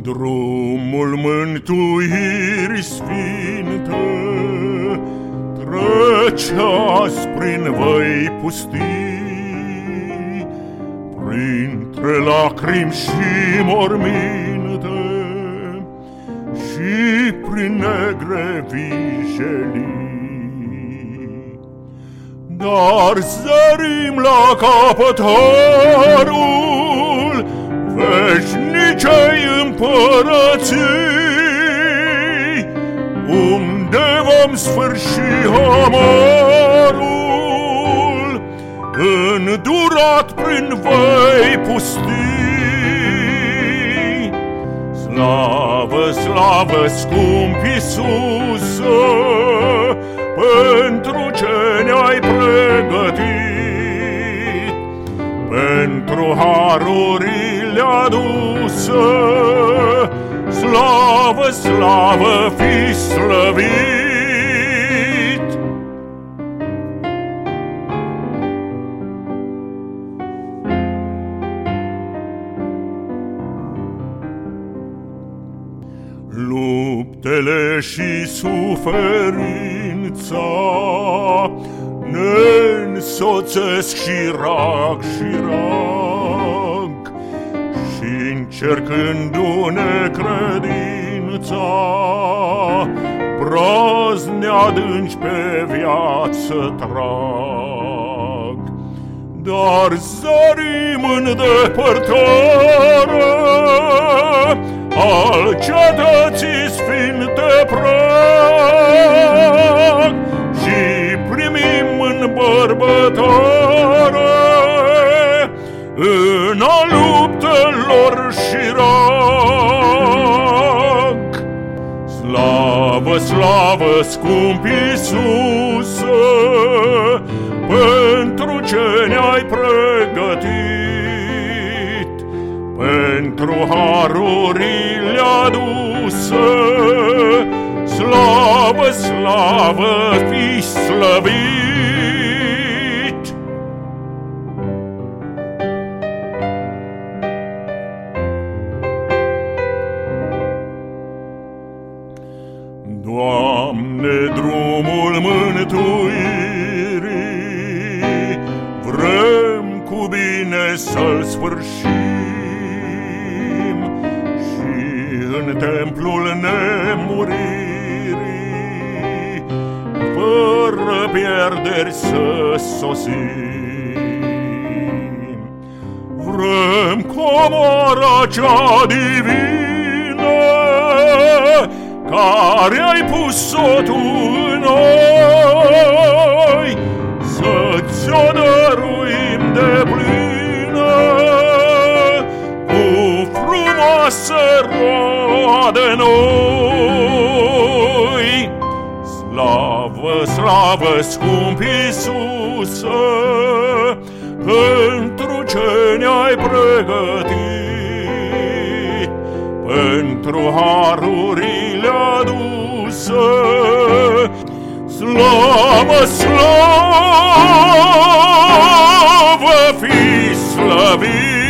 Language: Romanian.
Drumul mântuirii sfinte trece azi prin văi pustii, printre lacrimi și morminte și prin negre vijelii. Dar zărim la capătarul veșnicei împărății, unde vom sfârși amărul, îndurat prin văi pustii. Slavă, slavă, scump Iisuse, pentru ce ne-ai pregătit, pentru harurile aduse. Slavă, slavă, fii slăvit! Luptele și suferința ne-nsoțesc și rag, și încercându-ne credința, brazni adânci pe viață trag. Dar zărim în depărtare al cetății sfinte prag și primim în bărbătare în a luptelor și rag. Slavă, slavă, scump Iisuse, pentru ce ne-ai pregătit, pentru harurile aduse. Slavă, slavă, fii slăvit! Doamne, drumul mântuirii vrem cu bine să-l sfârșim și în templul nemuririi fără pierderi să sosim. Vrem comora cea divină care ai pus-o tu în noi, să-ți-o dăruim de plină, cu frumoasă roade noi. Slavă, slavă, scump Iisuse, pentru ce ne-ai pregătit, pentru harurile aduse. Slavă, slavă, fii slăvit!